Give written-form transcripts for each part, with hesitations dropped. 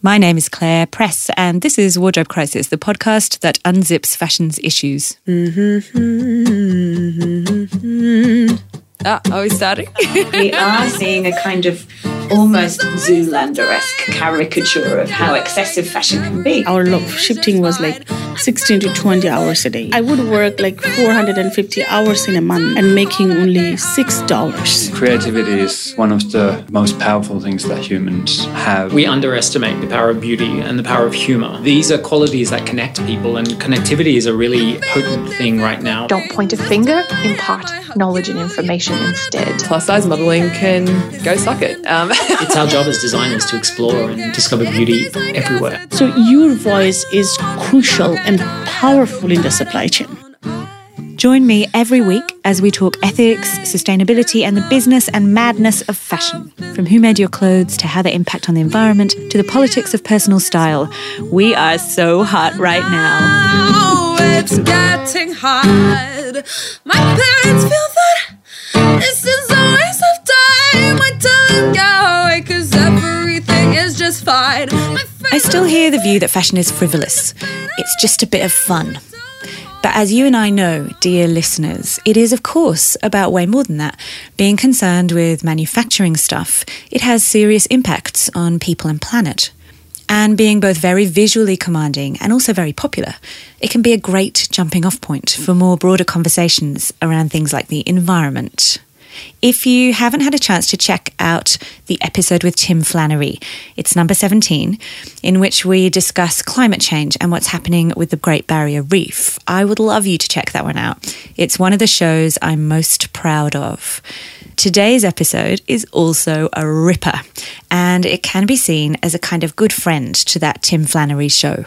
My name is Claire Press, and this is Wardrobe Crisis, the podcast that unzips fashion's issues. Are we starting? We are seeing a kind of almost Zoolander-esque caricature of how excessive fashion can be. Our shifting was like 16 to 20 hours a day. I would work like 450 hours in a month and making only $6. Creativity is one of the most powerful things that humans have. We underestimate the power of beauty and the power of humor. These are qualities that connect people, and connectivity is a really potent thing right now. Don't point a finger, impart knowledge and information instead. Plus size modelling can go suck it. It's our job as designers to explore and discover beauty everywhere. So your voice is crucial and powerful in the supply chain. Join me every week as we talk ethics, sustainability, and the business and madness of fashion. From who made your clothes to how they impact on the environment to the politics of personal style. We are so hot right now. Oh, it's getting hot. My parents feel that this is a waste of time. I tell them go away 'cause everything is just fine. I still hear the view that fashion is frivolous. It's just a bit of fun. But as you and I know, dear listeners, it is, of course, about way more than that. Being concerned with manufacturing stuff, it has serious impacts on people and planet. And being both very visually commanding and also very popular, it can be a great jumping off point for more broader conversations around things like the environment. If you haven't had a chance to check out the episode with Tim Flannery, it's number 17, in which we discuss climate change and what's happening with the Great Barrier Reef. I would love you to check that one out. It's one of the shows I'm most proud of. Today's episode is also a ripper, and it can be seen as a kind of good friend to that Tim Flannery show.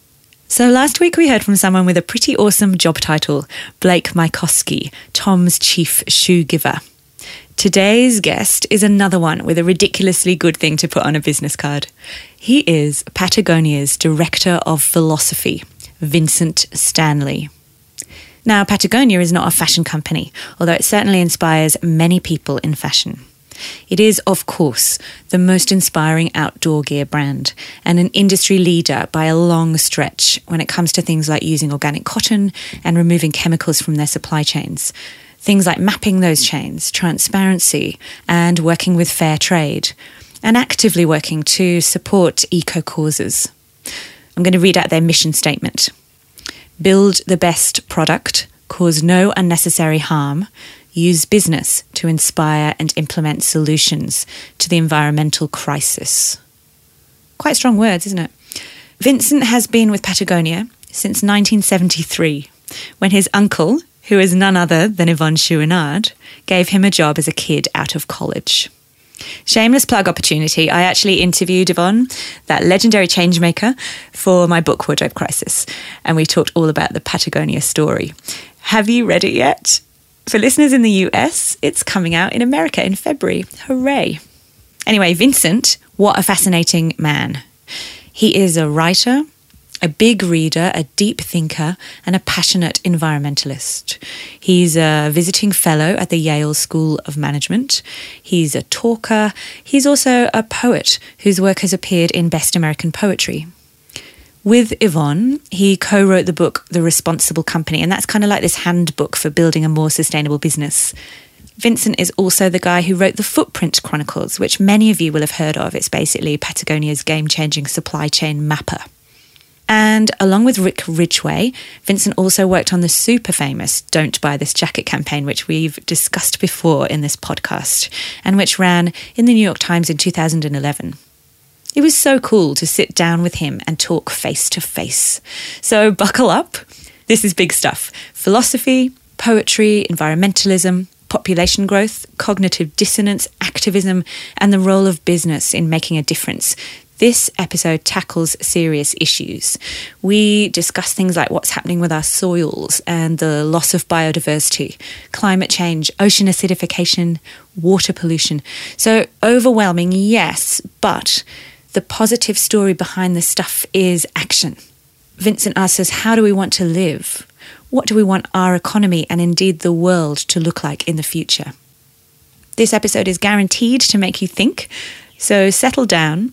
So last week we heard from someone with a pretty awesome job title, Blake Mycoskie, Tom's chief shoe giver. Today's guest is another one with a ridiculously good thing to put on a business card. He is Patagonia's Director of Philosophy, Vincent Stanley. Now, Patagonia is not a fashion company, although it certainly inspires many people in fashion. It is, of course, the most inspiring outdoor gear brand and an industry leader by a long stretch when it comes to things like using organic cotton and removing chemicals from their supply chains. Things like mapping those chains, transparency, and working with fair trade, and actively working to support eco-causes. I'm going to read out their mission statement. Build the best product, cause no unnecessary harm, use business to inspire and implement solutions to the environmental crisis. Quite strong words, isn't it? Vincent has been with Patagonia since 1973, when his uncle, who is none other than Yvon Chouinard, gave him a job as a kid out of college. Shameless plug opportunity. I actually interviewed Yvon, that legendary changemaker, for my book Wardrobe Crisis, and we talked all about the Patagonia story. Have you read it yet? For listeners in the US, it's coming out in America in February. Hooray. Anyway, Vincent, what a fascinating man. He is a writer, a big reader, a deep thinker, and a passionate environmentalist. He's a visiting fellow at the Yale School of Management. He's a talker. He's also a poet whose work has appeared in Best American Poetry. With Yvon, he co-wrote the book The Responsible Company, and that's kind of like this handbook for building a more sustainable business. Vincent is also the guy who wrote the Footprint Chronicles, which many of you will have heard of. It's basically Patagonia's game-changing supply chain mapper. And along with Rick Ridgway, Vincent also worked on the super famous Don't Buy This Jacket campaign, which we've discussed before in this podcast, and which ran in the New York Times in 2011. It was so cool to sit down with him and talk face to face. So buckle up. This is big stuff. Philosophy, poetry, environmentalism, population growth, cognitive dissonance, activism, and the role of business in making a difference. This episode tackles serious issues. We discuss things like what's happening with our soils and the loss of biodiversity, climate change, ocean acidification, water pollution. So overwhelming, yes, but the positive story behind this stuff is action. Vincent asks us, how do we want to live? What do we want our economy and indeed the world to look like in the future? This episode is guaranteed to make you think, so settle down,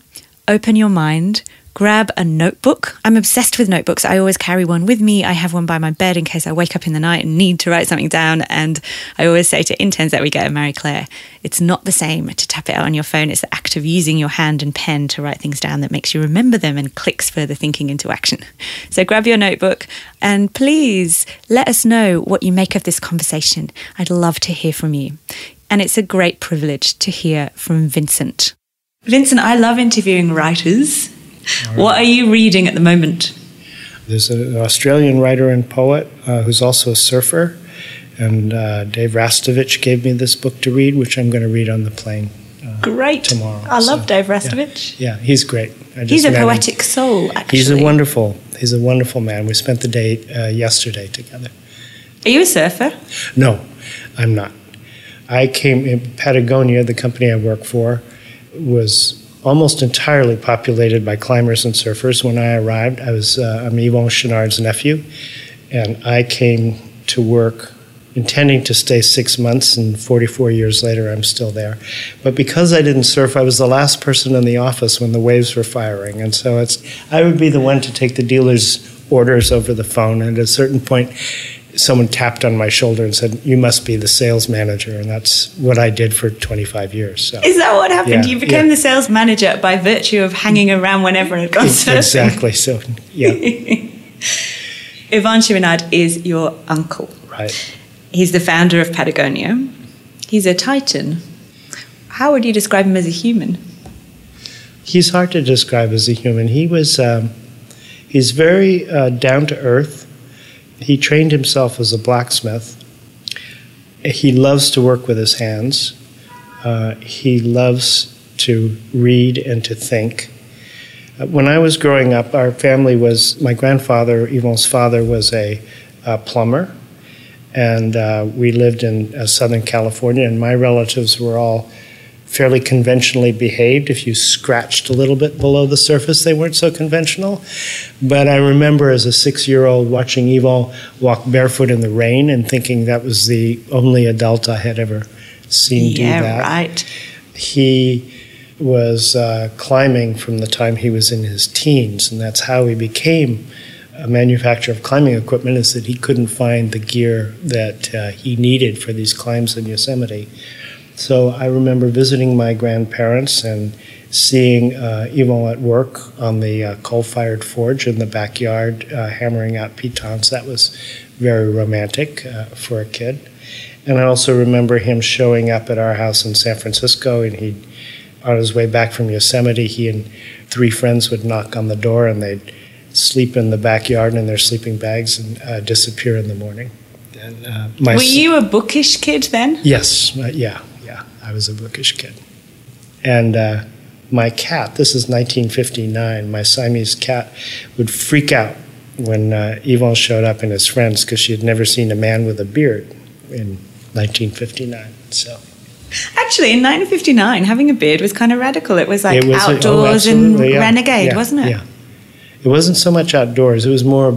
open your mind, grab a notebook. I'm obsessed with notebooks. I always carry one with me. I have one by my bed in case I wake up in the night and need to write something down. And I always say to interns that we get at Marie Claire, it's not the same to tap it out on your phone. It's the act of using your hand and pen to write things down that makes you remember them and clicks further thinking into action. So grab your notebook and please let us know what you make of this conversation. I'd love to hear from you. And it's a great privilege to hear from Vincent. Vincent, I love interviewing writers. Right. What are you reading at the moment? There's an Australian writer and poet who's also a surfer, and Dave Rastovich gave me this book to read, which I'm going to read on the plane tomorrow. I love Dave Rastovich. Yeah, he's great. He's a poetic soul, actually. He's a wonderful man. We spent the day yesterday together. Are you a surfer? No, I'm not. I came in Patagonia, the company I work for, was almost entirely populated by climbers and surfers. When I arrived, I'm Yvon Chouinard's nephew, and I came to work intending to stay 6 months, and 44 years later, I'm still there. But because I didn't surf, I was the last person in the office when the waves were firing, and so I would be the one to take the dealer's orders over the phone, and at a certain point, someone tapped on my shoulder and said, "You must be the sales manager," and that's what I did for 25 years. So. Is that what happened? You became the sales manager by virtue of hanging around whenever it got surfing? Exactly, so, yeah. Yvon Chouinard is your uncle. Right. He's the founder of Patagonia. He's a titan. How would you describe him as a human? He's hard to describe as a human. He's very down to earth. He trained himself as a blacksmith. He loves to work with his hands. He loves to read and to think. When I was growing up, my grandfather, Yvon's father, was a plumber, and we lived in Southern California, and my relatives were all fairly conventionally behaved. If you scratched a little bit below the surface, they weren't so conventional. But I remember as a 6-year-old watching Yvon walk barefoot in the rain and thinking that was the only adult I had ever seen do that. Yeah, right. He was climbing from the time he was in his teens, and that's how he became a manufacturer of climbing equipment, is that he couldn't find the gear that he needed for these climbs in Yosemite. So I remember visiting my grandparents and seeing Yvon at work on the coal-fired forge in the backyard, hammering out pitons. That was very romantic for a kid. And I also remember him showing up at our house in San Francisco, and on his way back from Yosemite, he and 3 friends would knock on the door, and they'd sleep in the backyard in their sleeping bags and disappear in the morning. And, were you a bookish kid then? Yes, yeah. I was a bookish kid. And my cat, this is 1959, my Siamese cat would freak out when Yvon showed up and his friends, because she had never seen a man with a beard in 1959. So, actually, in 1959, having a beard was kind of radical. It was like outdoors and renegade, wasn't it? Yeah. It wasn't so much outdoors. It was more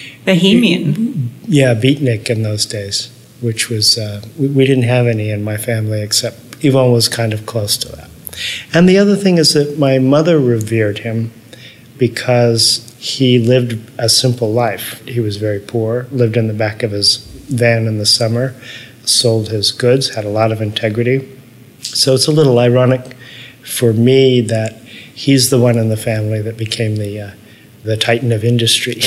bohemian. Yeah, beatnik in those days, which was, we didn't have any in my family, except Yvon was kind of close to that. And the other thing is that my mother revered him because he lived a simple life. He was very poor, lived in the back of his van in the summer, sold his goods, had a lot of integrity. So it's a little ironic for me that he's the one in the family that became the titan of industry.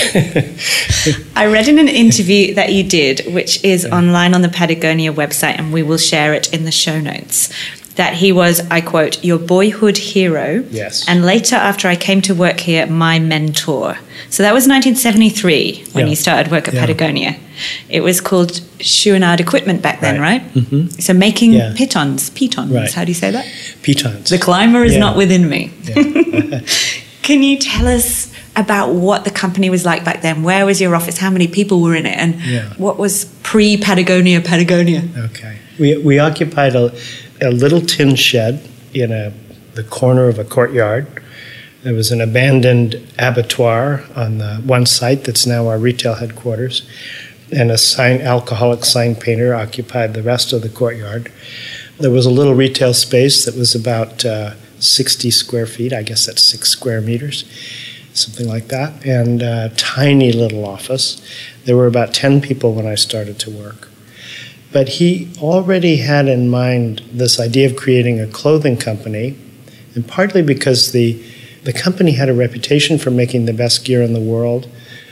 I read in an interview that you did, which is online on the Patagonia website, and we will share it in the show notes, that he was, I quote, "your boyhood hero." Yes. And later, after I came to work here, my mentor. So that was 1973 when you started work at Patagonia. It was called Chouinard Equipment back then, right? Mm-hmm. So making pitons. Right. How do you say that? Pitons. The climber is not within me. Yeah. Can you tell us about what the company was like back then? Where was your office? How many people were in it? And what was pre-Patagonia Patagonia? Okay. We occupied a little tin shed in the corner of a courtyard. There was an abandoned abattoir on the one site that's now our retail headquarters, and alcoholic sign painter occupied the rest of the courtyard. There was a little retail space that was about 60 square feet. I guess that's 6 square meters, something like that, and a tiny little office. There were about 10 people when I started to work. But he already had in mind this idea of creating a clothing company, and partly because the company had a reputation for making the best gear in the world,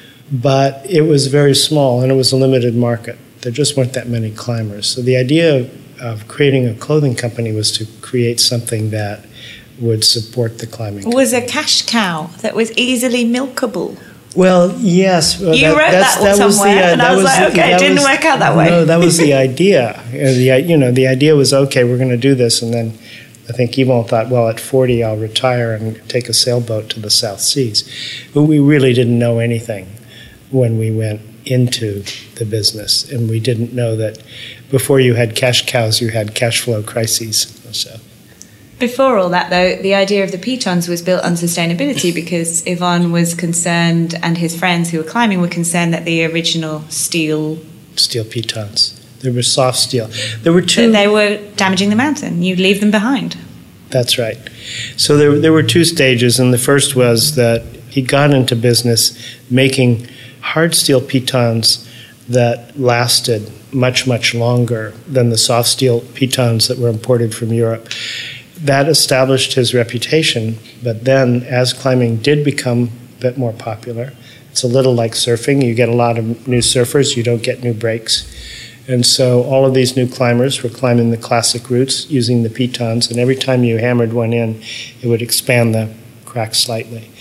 but it was very small and it was a limited market. There just weren't that many climbers. So the idea of creating a clothing company was to create something that would support the climbing. Was a cash cow that was easily milkable. Well, yes. You wrote that somewhere, and I was like, okay, it didn't work out that way. No, that was the idea. The idea was, okay, we're going to do this, and then I think Yvon thought, well, at 40, I'll retire and take a sailboat to the South Seas. But we really didn't know anything when we went into the business, and we didn't know that before you had cash cows, you had cash flow crises. So. Before all that, though, the idea of the pitons was built on sustainability because Yvon was concerned, and his friends who were climbing were concerned that the original steel pitons, they were soft steel. There were two. They were damaging the mountain. You'd leave them behind. That's right. So there were two stages, and the first was that he got into business making hard steel pitons that lasted much, much longer than the soft steel pitons that were imported from Europe. That established his reputation, but then as climbing did become a bit more popular, it's a little like surfing. You get a lot of new surfers, you don't get new breaks. And so all of these new climbers were climbing the classic routes using the pitons, and every time you hammered one in, it would expand the crack slightly.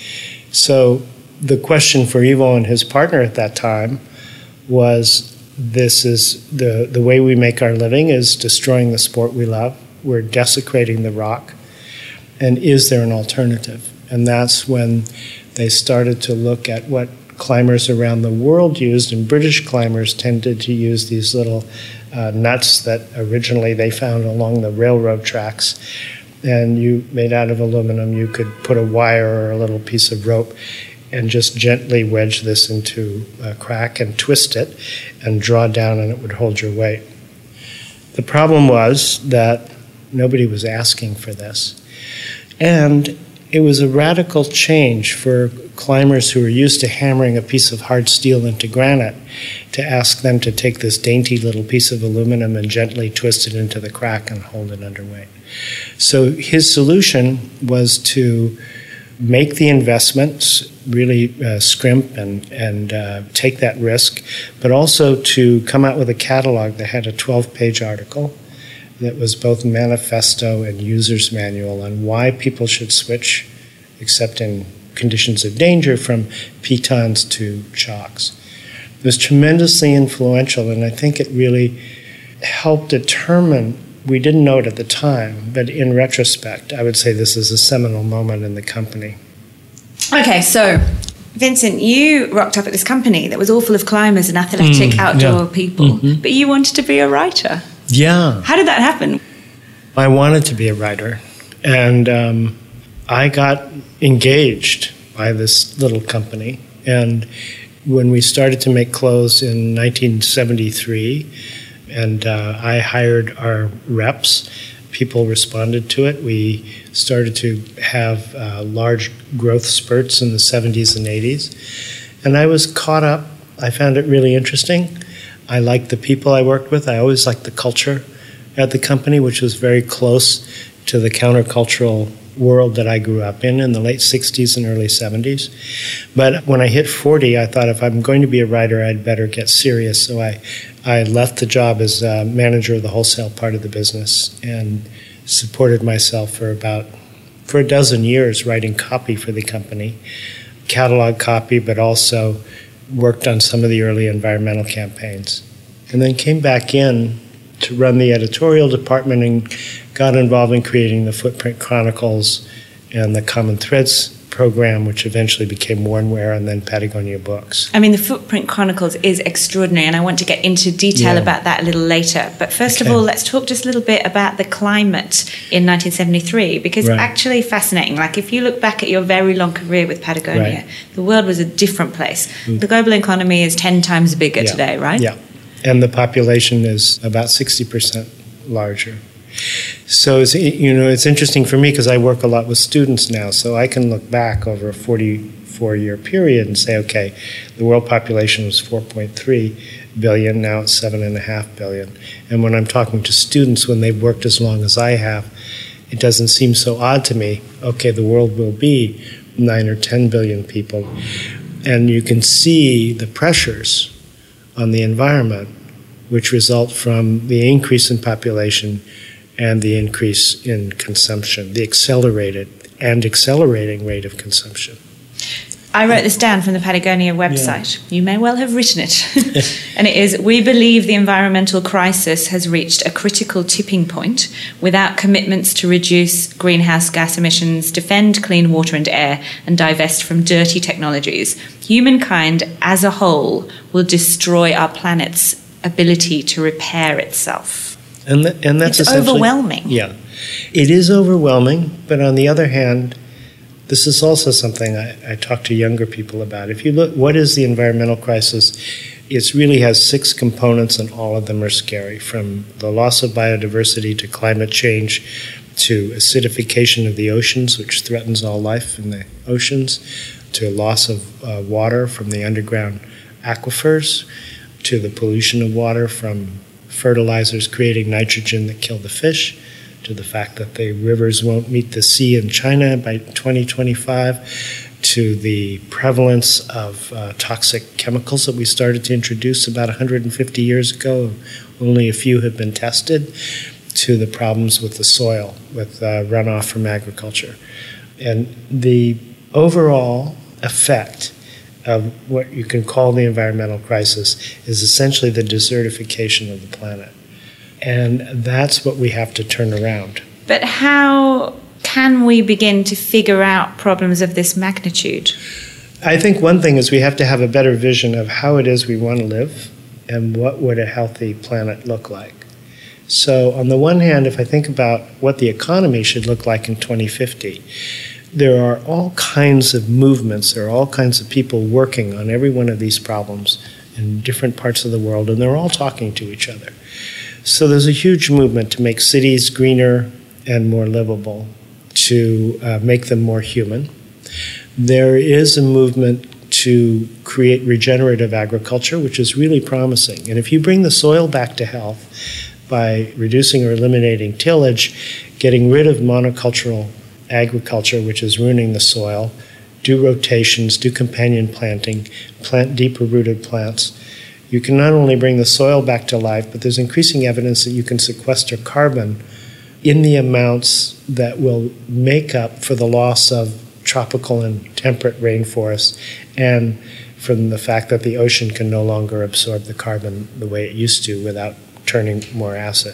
So the question for Yvon and his partner at that time was, this is the way we make our living is destroying the sport we love. We're desecrating the rock. And is there an alternative? And that's when they started to look at what climbers around the world used, and British climbers tended to use these little nuts that originally they found along the railroad tracks. And you made out of aluminum, you could put a wire or a little piece of rope and just gently wedge this into a crack and twist it and draw down, and it would hold your weight. The problem was that nobody was asking for this. And it was a radical change for climbers who were used to hammering a piece of hard steel into granite to ask them to take this dainty little piece of aluminum and gently twist it into the crack and hold it under weight. So his solution was to make the investments, really scrimp and take that risk, but also to come out with a catalog that had a 12-page article that was both manifesto and user's manual on why people should switch, except in conditions of danger, from pitons to chocks. It was tremendously influential, and I think it really helped determine, we didn't know it at the time, but in retrospect, I would say this is a seminal moment in the company. Okay, so Vincent, you rocked up at this company that was all full of climbers and athletic outdoor people, but you wanted to be a writer. Yeah. How did that happen? I wanted to be a writer, and I got engaged by this little company. And when we started to make clothes in 1973, and I hired our reps, people responded to it. We started to have large growth spurts in the 70s and 80s. And I was caught up. I found it really interesting. I liked the people I worked with. I always liked the culture at the company, which was very close to the countercultural world that I grew up in the late 60s and early 70s. But when I hit 40, I thought if I'm going to be a writer, I'd better get serious. So I left the job as manager of the wholesale part of the business and supported myself for a dozen years writing copy for the company, catalog copy, but also worked on some of the early environmental campaigns. And then came back in to run the editorial department and got involved in creating the Footprint Chronicles and the Common Threads program, which eventually became Wornwear and then Patagonia Books. I mean, the Footprint Chronicles is extraordinary, and I want to get into detail about that a little later. But first of all, let's talk just a little bit about the climate in 1973, because actually fascinating. Like, if you look back at your very long career with Patagonia, the world was a different place. The global economy is 10 times bigger today, right? Yeah, and the population is about 60% larger. So it's interesting for me because I work a lot with students now, so I can look back over a 44-year period and say, okay, the world population was 4.3 billion, now it's 7.5 billion. And when I'm talking to students, when they've worked as long as I have, it doesn't seem so odd to me. Okay, the world will be 9 or 10 billion people. And you can see the pressures on the environment which result from the increase in population and the increase in consumption, the accelerating rate of consumption. I wrote this down from the Patagonia website. Yeah. You may well have written it. And it is, we believe the environmental crisis has reached a critical tipping point. Without commitments to reduce greenhouse gas emissions, defend clean water and air, and divest from dirty technologies, humankind as a whole will destroy our planet's ability to repair itself. And that's it's overwhelming. Yeah. It is overwhelming, but on the other hand, this is also something I talk to younger people about. If you look, what is the environmental crisis? It really has 6 components, and all of them are scary, from the loss of biodiversity to climate change to acidification of the oceans, which threatens all life in the oceans, to loss of water from the underground aquifers, to the pollution of water from fertilizers creating nitrogen that kill the fish, to the fact that the rivers won't meet the sea in China by 2025, to the prevalence of toxic chemicals that we started to introduce about 150 years ago. Only a few have been tested, to the problems with the soil, with runoff from agriculture. And the overall effect of what you can call the environmental crisis is essentially the desertification of the planet. And that's what we have to turn around. But how can we begin to figure out problems of this magnitude? I think one thing is we have to have a better vision of how it is we want to live and what would a healthy planet look like. So on the one hand, if I think about what the economy should look like in 2050, there are all kinds of movements, there are all kinds of people working on every one of these problems in different parts of the world, and they're all talking to each other. So there's a huge movement to make cities greener and more livable, to make them more human. There is a movement to create regenerative agriculture, which is really promising. And if you bring the soil back to health by reducing or eliminating tillage, getting rid of monocultural agriculture, which is ruining the soil, do rotations, do companion planting, plant deeper rooted plants, you can not only bring the soil back to life, but there's increasing evidence that you can sequester carbon in the amounts that will make up for the loss of tropical and temperate rainforests, and from the fact that the ocean can no longer absorb the carbon the way it used to without turning more acid.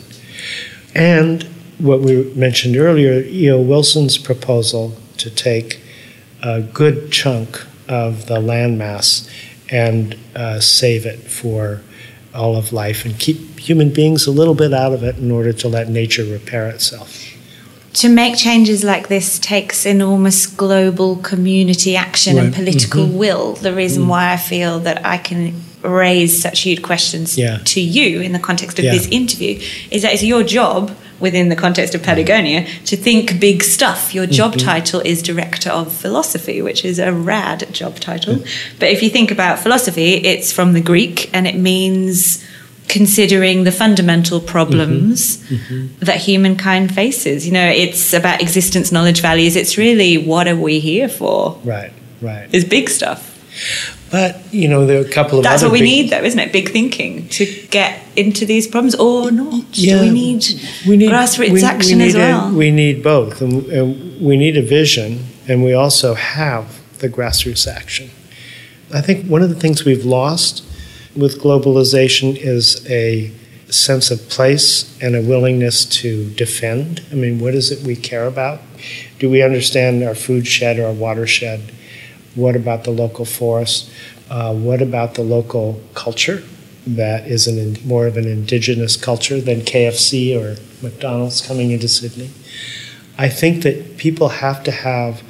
And what we mentioned earlier, E.O. Wilson's proposal to take a good chunk of the landmass and save it for all of life and keep human beings a little bit out of it in order to let nature repair itself. To make changes like this takes enormous global community action and political will. The reason why I feel that I can raise such huge questions to you in the context of this interview is that it's your job within the context of Patagonia to think big stuff. Your job title is Director of Philosophy, which is a rad job title. But if you think about philosophy, it's from the Greek and it means considering the fundamental problems that humankind faces. You know, it's about existence, knowledge, values. It's really, what are we here for? Right, right. It's big stuff. But, you know, there are a couple of That's other what we need, though, isn't it? Big thinking to get into these problems, or not? Yeah, we need grassroots action as well? We need both. And we need a vision, and we also have the grassroots action. I think one of the things we've lost with globalization is a sense of place and a willingness to defend. I mean, what is it we care about? Do we understand our food shed or our watershed? What about the local forest? What about the local culture that is more of an indigenous culture than KFC or McDonald's coming into Sydney? I think that people have to have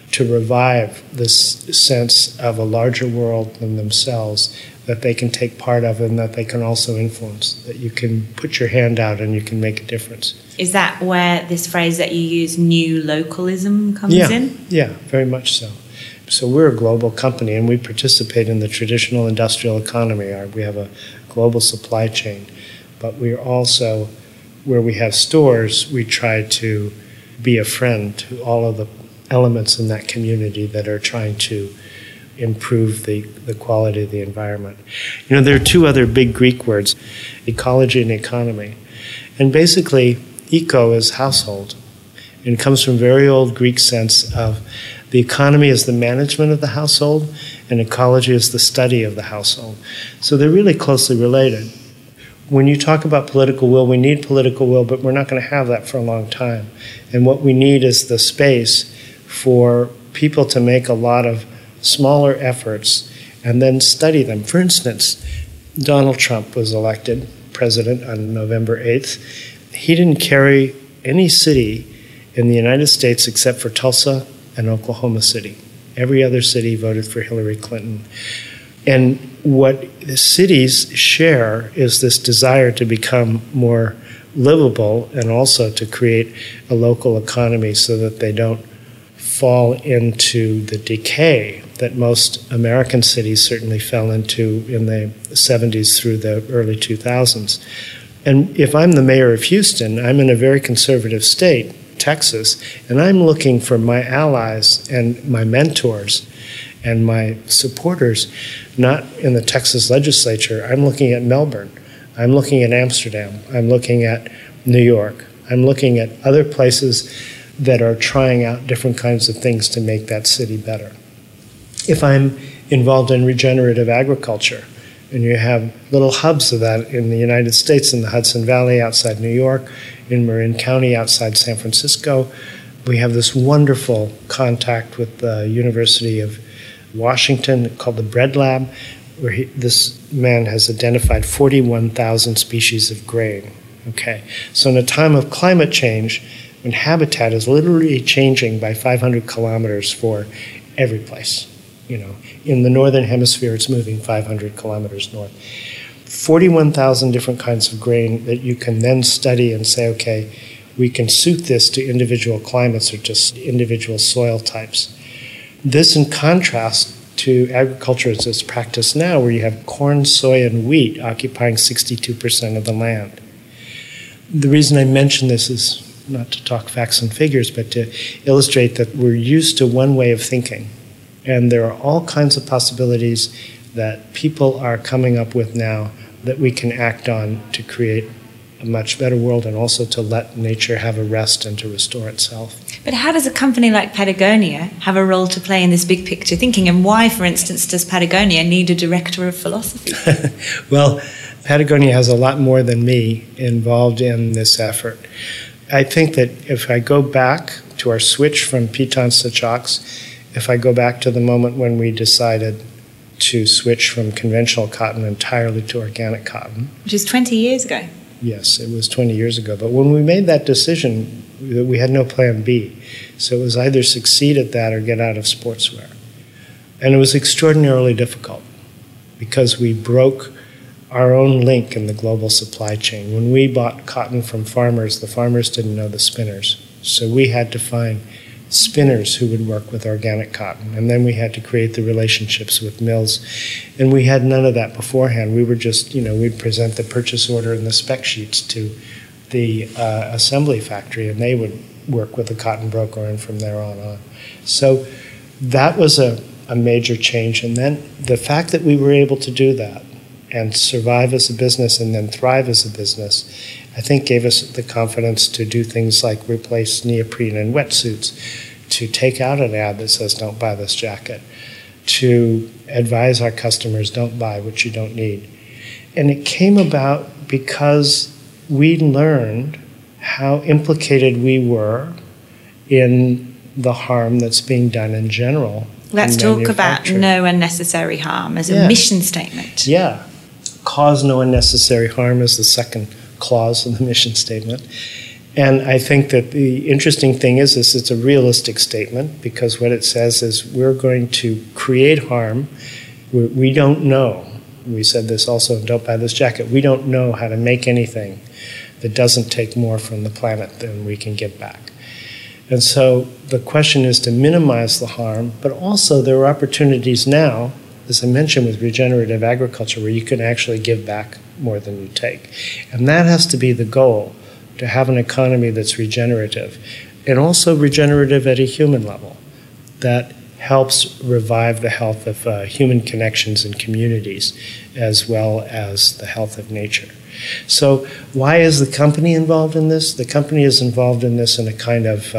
to revive this sense of a larger world than themselves that they can take part of and that they can also influence, that you can put your hand out and you can make a difference. Is that where this phrase that you use, new localism, comes in? Yeah, very much so. So we're a global company and we participate in the traditional industrial economy. We have a global supply chain, but we're also, where we have stores, we try to be a friend to all of the elements in that community that are trying to improve the quality of the environment. You know, there are two other big Greek words, ecology and economy. And basically, eco is household. And it comes from very old Greek sense of the economy is the management of the household, and ecology is the study of the household. So they're really closely related. When you talk about political will, we need political will, but we're not going to have that for a long time. And what we need is the space for people to make a lot of smaller efforts and then study them. For instance, Donald Trump was elected president on November 8th. He didn't carry any city in the United States except for Tulsa and Oklahoma City. Every other city voted for Hillary Clinton. And what the cities share is this desire to become more livable and also to create a local economy so that they don't fall into the decay that most American cities certainly fell into in the 70s through the early 2000s. And if I'm the mayor of Houston, I'm in a very conservative state, Texas, and I'm looking for my allies and my mentors and my supporters, not in the Texas legislature. I'm looking at Melbourne. I'm looking at Amsterdam. I'm looking at New York. I'm looking at other places that are trying out different kinds of things to make that city better. If I'm involved in regenerative agriculture, and you have little hubs of that in the United States, in the Hudson Valley outside New York, in Marin County outside San Francisco, we have this wonderful contact with the University of Washington called the Bread Lab, where this man has identified 41,000 species of grain. Okay, so in a time of climate change, when habitat is literally changing by 500 kilometers for every place, you know, in the northern hemisphere, it's moving 500 kilometers north. 41,000 different kinds of grain that you can then study and say, okay, we can suit this to individual climates or just individual soil types. This in contrast to agriculture as it's practiced now, where you have corn, soy, and wheat occupying 62% of the land. The reason I mention this is not to talk facts and figures, but to illustrate that we're used to one way of thinking. And there are all kinds of possibilities that people are coming up with now that we can act on to create a much better world and also to let nature have a rest and to restore itself. But how does a company like Patagonia have a role to play in this big picture thinking? And why, for instance, does Patagonia need a director of philosophy? Well, Patagonia has a lot more than me involved in this effort. I think that if I go back to our switch from pitons to chalks, if I go back to the moment when we decided to switch from conventional cotton entirely to organic cotton. Which is 20 years ago. Yes, it was 20 years ago. But when we made that decision, we had no plan B. So it was either succeed at that or get out of sportswear. And it was extraordinarily difficult because we broke our own link in the global supply chain. When we bought cotton from farmers, the farmers didn't know the spinners. So we had to find spinners who would work with organic cotton. And then we had to create the relationships with mills. And we had none of that beforehand. We were just, we'd present the purchase order and the spec sheets to the assembly factory, and they would work with the cotton broker, and from there on. So that was a major change. And then the fact that we were able to do that and survive as a business and then thrive as a business, I think gave us the confidence to do things like replace neoprene in wetsuits, to take out an ad that says, don't buy this jacket, to advise our customers, don't buy what you don't need. And it came about because we learned how implicated we were in the harm that's being done in general. Let's talk about no unnecessary harm as a mission statement. Yeah. Cause no unnecessary harm is the second clause of the mission statement. And I think that the interesting thing is this, it's a realistic statement, because what it says is we're going to create harm. We don't know. We said this also in Don't Buy This Jacket. We don't know how to make anything that doesn't take more from the planet than we can give back. And so the question is to minimize the harm, but also there are opportunities now, as I mentioned with regenerative agriculture, where you can actually give back more than you take. And that has to be the goal, to have an economy that's regenerative, and also regenerative at a human level, that helps revive the health of human connections and communities, as well as the health of nature. So why is the company involved in this? The company is involved in this in a kind of,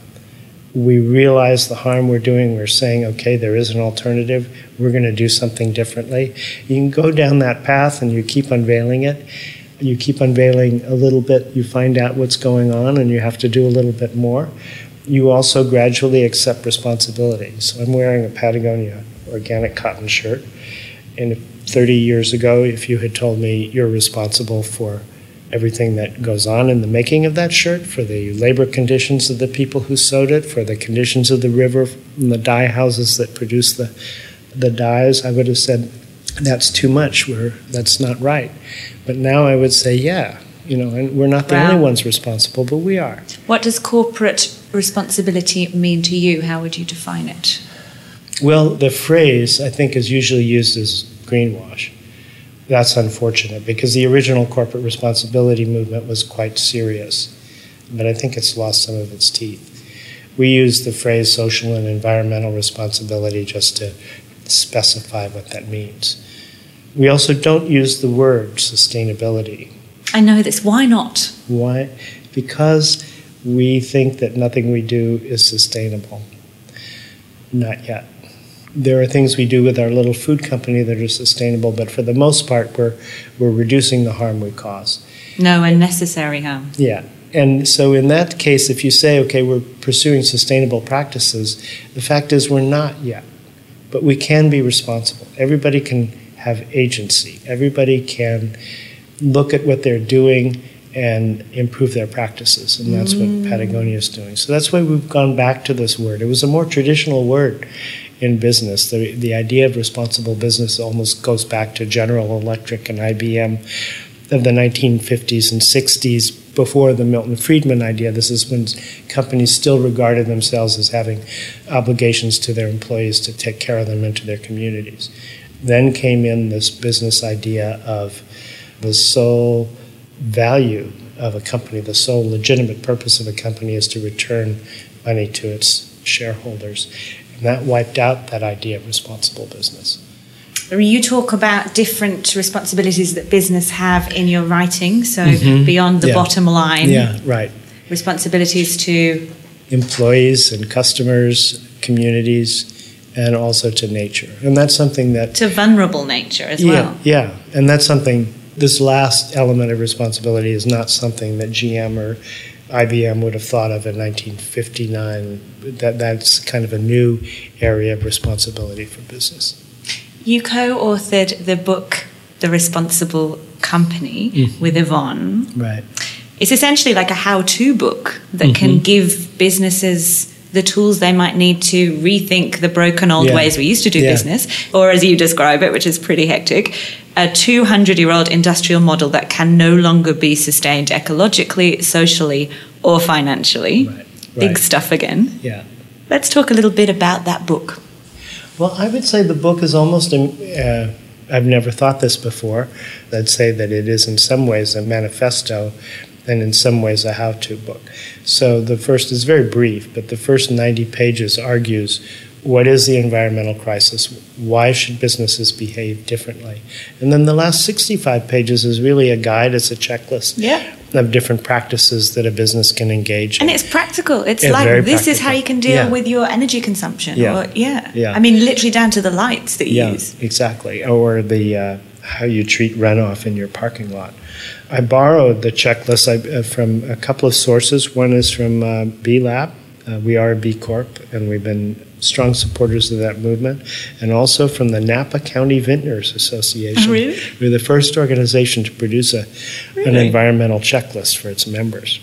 we realize the harm we're doing, we're saying, okay, there is an alternative, we're going to do something differently. You can go down that path and you keep unveiling it. You keep unveiling a little bit, you find out what's going on, and you have to do a little bit more. You also gradually accept responsibility. So I'm wearing a Patagonia organic cotton shirt, and 30 years ago, if you had told me you're responsible for everything that goes on in the making of that shirt, for the labor conditions of the people who sewed it, for the conditions of the river and the dye houses that produce the dyes, I would have said, that's too much, that's not right. But now I would say, yeah, and we're not the only ones responsible, but we are. What does corporate responsibility mean to you? How would you define it? Well, the phrase, I think, is usually used as greenwash. That's unfortunate, because the original corporate responsibility movement was quite serious, but I think it's lost some of its teeth. We use the phrase social and environmental responsibility just to specify what that means. We also don't use the word sustainability. I know this. Why not? Why? Because we think that nothing we do is sustainable. Not yet. There are things we do with our little food company that are sustainable, but for the most part, we're reducing the harm we cause. No unnecessary harm. Yeah. And so in that case, if you say, okay, we're pursuing sustainable practices, the fact is we're not yet. But we can be responsible. Everybody can have agency. Everybody can look at what they're doing and improve their practices. And that's what Patagonia is doing. So that's why we've gone back to this word. It was a more traditional word in business. The idea of responsible business almost goes back to General Electric and IBM of the 1950s and 60s, before the Milton Friedman idea. This is when companies still regarded themselves as having obligations to their employees to take care of them and to their communities. Then came in this business idea of the sole value of a company, the sole legitimate purpose of a company is to return money to its shareholders. And that wiped out that idea of responsible business. You talk about different responsibilities that business have in your writing, so beyond the bottom line. Yeah, right. Responsibilities to employees and customers, communities, and also to nature. And that's something that... to vulnerable nature as well. Yeah, and that's something, this last element of responsibility is not something that GM or IBM would have thought of in 1959. That's kind of a new area of responsibility for business. You co-authored the book, The Responsible Company, with Yvonne. Right. It's essentially like a how-to book that can give businesses the tools they might need to rethink the broken old ways we used to do business, or as you describe it, which is pretty hectic, a 200-year-old industrial model that can no longer be sustained ecologically, socially, or financially. Right. Big stuff again. Yeah. Let's talk a little bit about that book. Well, I would say the book is almost, I've never thought this before. I'd say that it is in some ways a manifesto and in some ways a how-to book. So the first is very brief, but the first 90 pages argues what is the environmental crisis, why should businesses behave differently. And then the last 65 pages is really a guide, it's a checklist of different practices that a business can engage in. And it's practical. It's like, this is how you can deal with your energy consumption. I mean, literally down to the lights that you use. Exactly. Or the how you treat runoff in your parking lot. I borrowed the checklist from a couple of sources. One is from B Lab. We are a B Corp, and we've been strong supporters of that movement, and also from the Napa County Vintners Association. Really? We're the first organization to produce an environmental checklist for its members.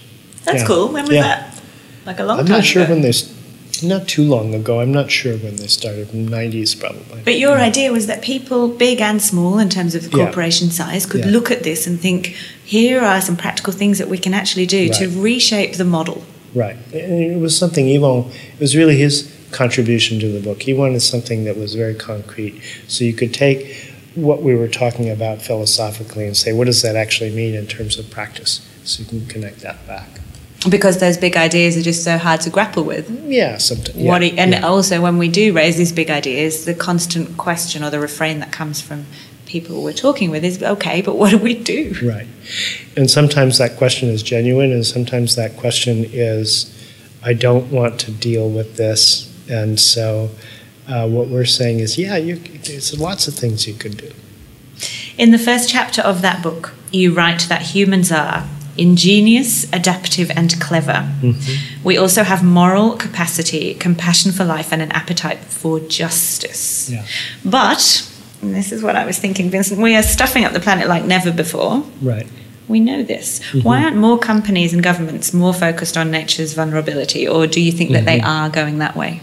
That's cool. When was that? Like a long time ago? I'm not sure when not too long ago. I'm not sure when they started. In the 90s, probably. But your idea was that people, big and small, in terms of the corporation size, could look at this and think, here are some practical things that we can actually do to reshape the model. Right. And it was something Yvon, it was really his contribution to the book. He wanted something that was very concrete. So you could take what we were talking about philosophically and say, what does that actually mean in terms of practice? So you can connect that back. Because those big ideas are just so hard to grapple with. Yeah, sometimes. Also, when we do raise these big ideas, the constant question or the refrain that comes from people we're talking with is, okay, but what do we do? Right. And sometimes that question is genuine, and sometimes that question is, I don't want to deal with this. And so what we're saying is, there's lots of things you could do. In the first chapter of that book, you write that humans are ingenious, adaptive, and clever. Mm-hmm. We also have moral capacity, compassion for life, and an appetite for justice. Yeah. But, and this is what I was thinking, Vincent, we are stuffing up the planet like never before. Right. We know this. Mm-hmm. Why aren't more companies and governments more focused on nature's vulnerability, or do you think that they are going that way?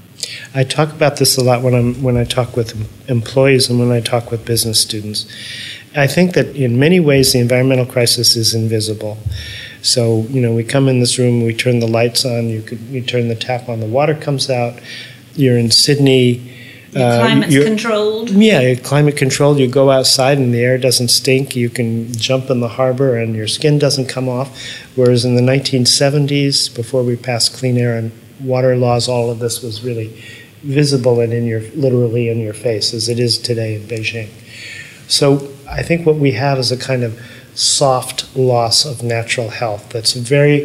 I talk about this a lot when I talk with employees and when I talk with business students. I think that in many ways the environmental crisis is invisible. So, we come in this room, we turn the lights on, you turn the tap on, the water comes out. You're in Sydney. Climate's controlled. Yeah, climate controlled. You go outside and the air doesn't stink. You can jump in the harbor and your skin doesn't come off. Whereas in the 1970s, before we passed clean air and water laws, all of this was really visible and literally in your face, as it is today in Beijing. So I think what we have is a kind of soft loss of natural health. That's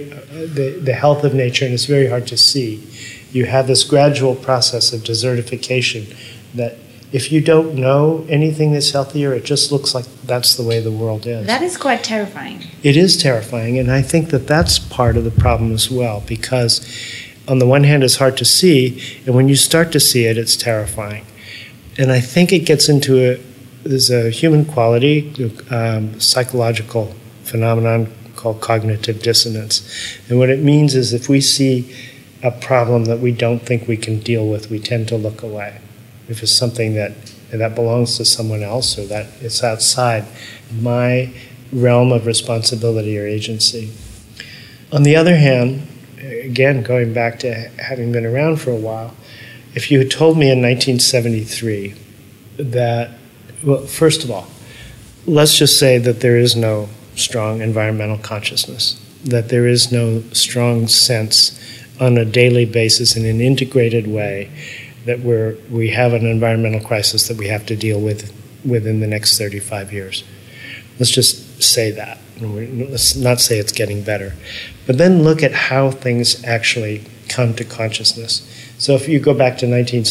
the health of nature, and it's very hard to see. You have this gradual process of desertification that if you don't know anything that's healthier, it just looks like that's the way the world is. That is quite terrifying. It is terrifying, and I think that that's part of the problem as well, because on the one hand, it's hard to see, and when you start to see it, it's terrifying. And I think it gets into there's a human quality, psychological phenomenon called cognitive dissonance. And what it means is if we see a problem that we don't think we can deal with, we tend to look away. If it's something that belongs to someone else or that it's outside my realm of responsibility or agency. On the other hand, again, going back to having been around for a while, if you had told me in 1973 that, well, first of all, let's just say that there is no strong environmental consciousness, that there is no strong sense on a daily basis in an integrated way that we have an environmental crisis that we have to deal with within the next 35 years. Let's just say that. Let's not say it's getting better. But then look at how things actually come to consciousness. So if you go back to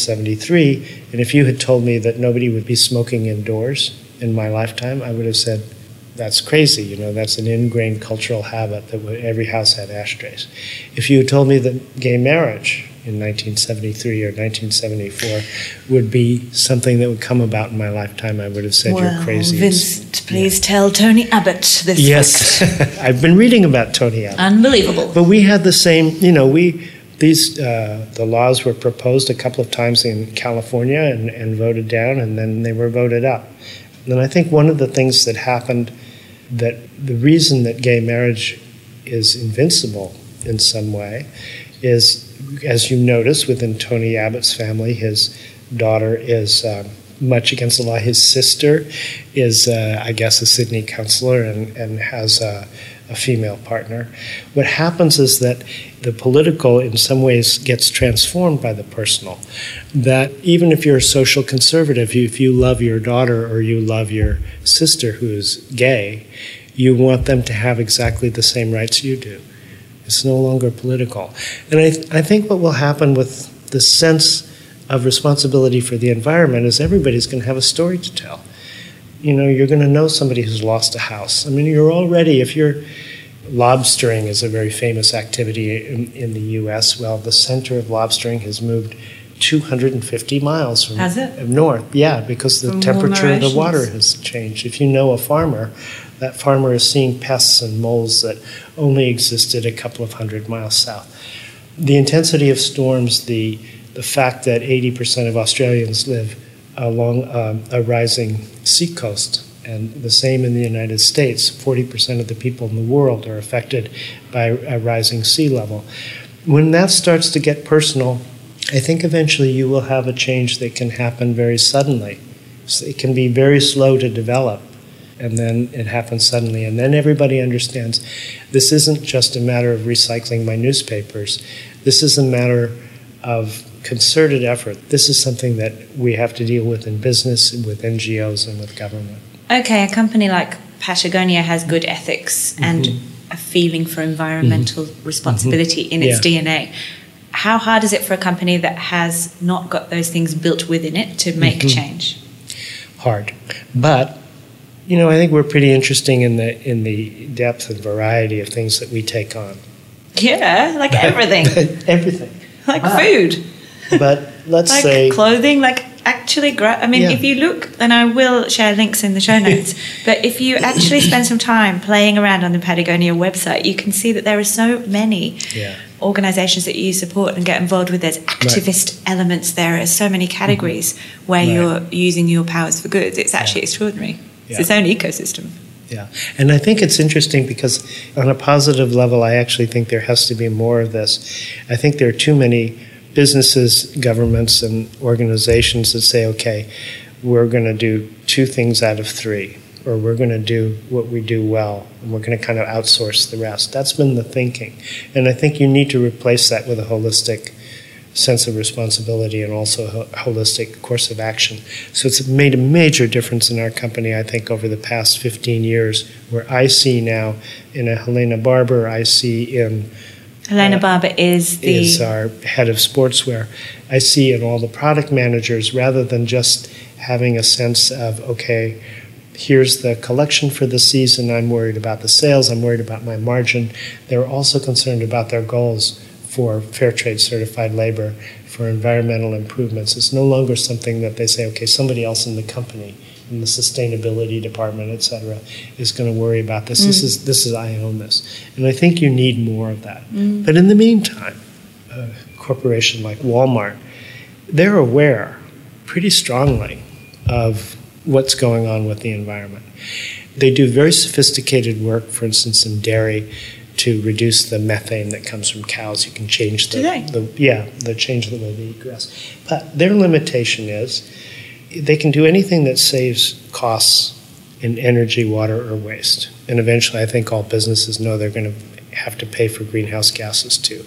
1973, and if you had told me that nobody would be smoking indoors in my lifetime, I would have said, that's crazy, that's an ingrained cultural habit that every house had ashtrays. If you had told me that gay marriage in 1973 or 1974 would be something that would come about in my lifetime, I would have said, you're crazy. Vincent, please tell Tony Abbott this. Yes, I've been reading about Tony Abbott. Unbelievable. But we had the same, the laws were proposed a couple of times in California and voted down, and then they were voted up. And I think one of the things that happened, that the reason that gay marriage is invincible in some way is, as you notice within Tony Abbott's family, his daughter is much against the law. His sister is, I guess, a Sydney councillor and has a female partner. What happens is that the political in some ways gets transformed by the personal. That even if you're a social conservative, if you love your daughter or you love your sister who is gay, you want them to have exactly the same rights you do. It's no longer political. And I think what will happen with the sense of responsibility for the environment is everybody's going to have a story to tell. You're going to know somebody who's lost a house. I mean, lobstering is a very famous activity in the U.S. Well, the center of lobstering has moved 250 miles from north. Yeah, because the temperature of the water has changed. If you know a farmer, That farmer is seeing pests and moles that only existed a couple of 100 miles south. The intensity of storms, the fact that 80% of Australians live along a rising seacoast, and the same in the United States, 40% of the people in the world are affected by a rising sea level. When that starts to get personal, I think eventually you will have a change that can happen very suddenly. So it can be very slow to develop, and then it happens suddenly. And then everybody understands this isn't just a matter of recycling my newspapers. This is a matter of concerted effort. This is something that we have to deal with in business, with NGOs, and with government. Okay, a company like Patagonia has good ethics and a feeling for environmental responsibility in its DNA. How hard is it for a company that has not got those things built within it to make change? Hard. But, I think we're pretty interesting in the depth and variety of things that we take on. Yeah, like everything. Everything. Like food. But let's like say... clothing, like actually... if you look, and I will share links in the show notes, but if you actually spend some time playing around on the Patagonia website, you can see that there are so many organizations that you support and get involved with. There's activist elements. There are so many categories where you're using your powers for good. It's actually extraordinary. It's its own ecosystem. Yeah, and I think it's interesting because on a positive level, I actually think there has to be more of this. I think there are too many businesses, governments, and organizations that say, okay, we're going to do 2 things out of 3, or we're going to do what we do well, and we're going to kind of outsource the rest. That's been the thinking. And I think you need to replace that with a holistic sense of responsibility and also a holistic course of action. So it's made a major difference in our company, I think, over the past 15 years, where I see now in a Helena Barber, I see in... Helena Barber is our head of sportswear. I see in all the product managers, rather than just having a sense of, okay, here's the collection for the season, I'm worried about the sales, I'm worried about my margin. They're also concerned about their goals for fair trade certified labor, for environmental improvements. It's no longer something that they say, okay, somebody else in the company, in the sustainability department, et cetera, is going to worry about this. This is I own this. And I think you need more of that. But in the meantime, a corporation like Walmart, they're aware pretty strongly of what's going on with the environment. They do very sophisticated work, for instance, in dairy, to reduce the methane that comes from cows. You can change they change the way they eat grass. But their limitation is they can do anything that saves costs in energy, water, or waste. And eventually I think all businesses know they're going to have to pay for greenhouse gases too.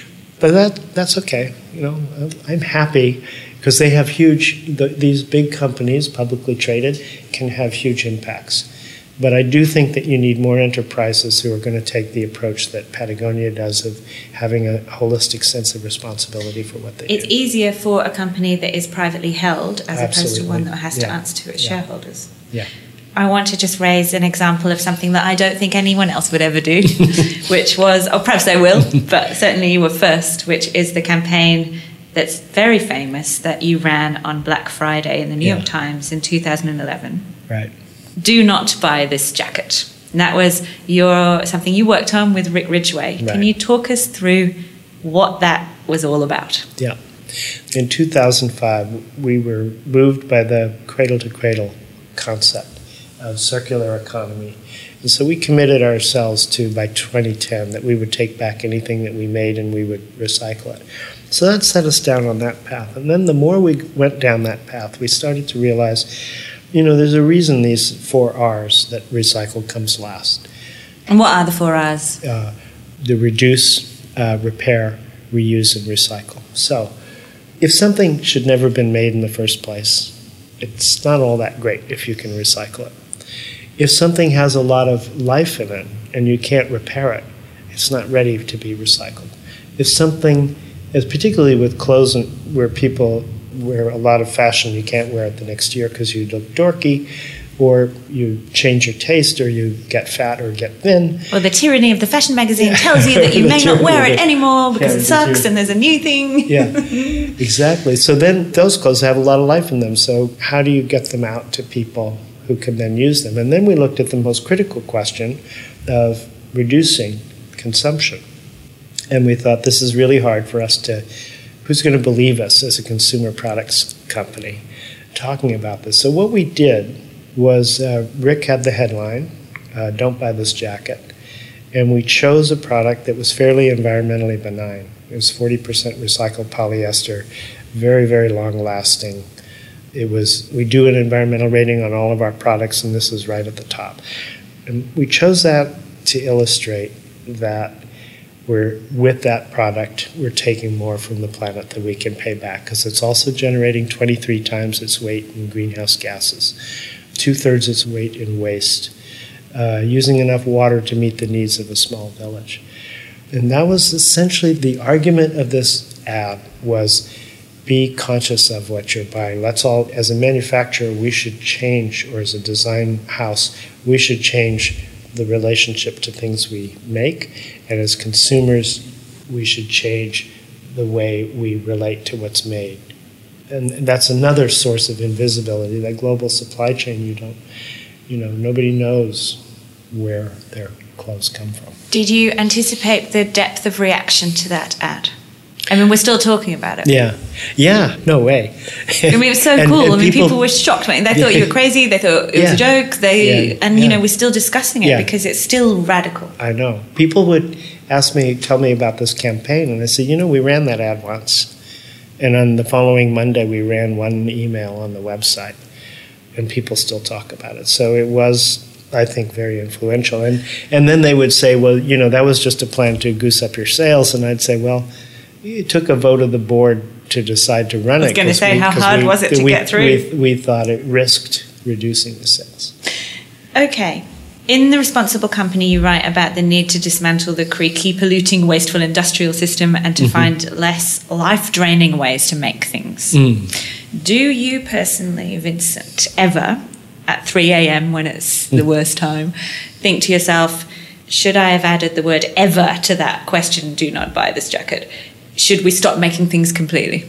But that's okay. I'm happy because they have these big companies, publicly traded, can have huge impacts. But I do think that you need more enterprises who are going to take the approach that Patagonia does of having a holistic sense of responsibility for what they do. It's easier for a company that is privately held as opposed to one that has to answer to its shareholders. Yeah. I want to just raise an example of something that I don't think anyone else would ever do, which was, or perhaps they will, but certainly you were first, which is the campaign that's very famous that you ran on Black Friday in the New York Times in 2011. Right. Do not buy this jacket. And that was something you worked on with Rick Ridgway. Right. Can you talk us through what that was all about? Yeah. In 2005, we were moved by the cradle-to-cradle concept of circular economy. And so we committed ourselves to, by 2010, that we would take back anything that we made and we would recycle it. So that set us down on that path. And then the more we went down that path, we started to realize, there's a reason these 4 R's that recycle comes last. And what are the 4 R's? The reduce, repair, reuse, and recycle. So if something should never have been made in the first place, it's not all that great if you can recycle it. If something has a lot of life in it and you can't repair it, it's not ready to be recycled. If something, as particularly with clothes where people wear a lot of fashion, you can't wear it the next year because you look dorky, or you change your taste, or you get fat or get thin. Or the tyranny of the fashion magazine tells you that you may not wear it anymore because it sucks and there's a new thing. Yeah, exactly. So then those clothes have a lot of life in them. So how do you get them out to people who can then use them. And then we looked at the most critical question of reducing consumption. And we thought this is really hard for us to, who's going to believe us as a consumer products company talking about this? So what we did was Rick had the headline, Don't Buy This Jacket. And we chose a product that was fairly environmentally benign. It was 40% recycled polyester, very, very long-lasting. We do an environmental rating on all of our products, and this is right at the top. And we chose that to illustrate that with that product, we're taking more from the planet than we can pay back, because it's also generating 23 times its weight in greenhouse gases, 2/3 its weight in waste, using enough water to meet the needs of a small village. And that was essentially the argument of this ad, was be conscious of what you're buying. Let's all, as a manufacturer, we should change, or as a design house, we should change the relationship to things we make. And as consumers, we should change the way we relate to what's made. And that's another source of invisibility, that global supply chain. Nobody knows where their clothes come from. Did you anticipate the depth of reaction to that ad? I mean, we're still talking about it. Yeah, no way. I mean, it was so cool. People were shocked. They thought you were crazy. They thought it was a joke. We're still discussing it because it's still radical. I know. People would tell me about this campaign, and I said, we ran that ad once. And on the following Monday, we ran one email on the website, and people still talk about it. So it was, I think, very influential. And then they would say, well, that was just a plan to goose up your sales. And I'd say, well, it took a vote of the board to decide to run it. I was going to say, how hard was it to get through? We thought it risked reducing the sales. Okay. In The Responsible Company, you write about the need to dismantle the creaky, polluting, wasteful industrial system and to find less life-draining ways to make things. Do you personally, Vincent, ever, at 3 a.m. when it's the worst time, think to yourself, should I have added the word ever to that question, do not buy this jacket? Should we stop making things completely?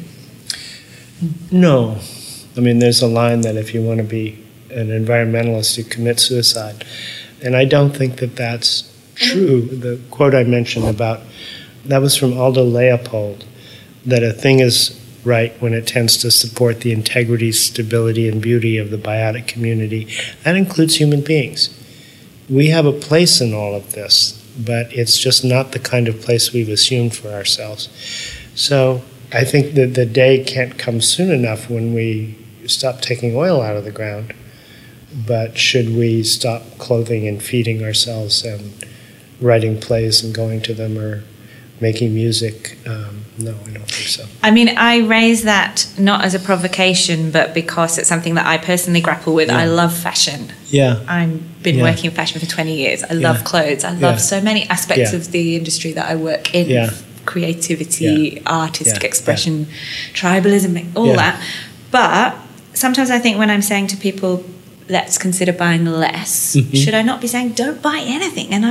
No. I mean, there's a line that if you want to be an environmentalist, you commit suicide. And I don't think that that's true. The quote I mentioned that was from Aldo Leopold, that a thing is right when it tends to support the integrity, stability, and beauty of the biotic community. That includes human beings. We have a place in all of this, but it's just not the kind of place we've assumed for ourselves. So I think that the day can't come soon enough when we stop taking oil out of the ground. But should we stop clothing and feeding ourselves and writing plays and going to them, or making music? No, I don't think so. I mean, I raise that not as a provocation, but because it's something that I personally grapple with. I love fashion. I've been working in fashion for 20 years. I love clothes. I love so many aspects of the industry that I work in. Creativity, artistic expression, tribalism, all that. But sometimes I think when I'm saying to people, let's consider buying less, should I not be saying, don't buy anything? And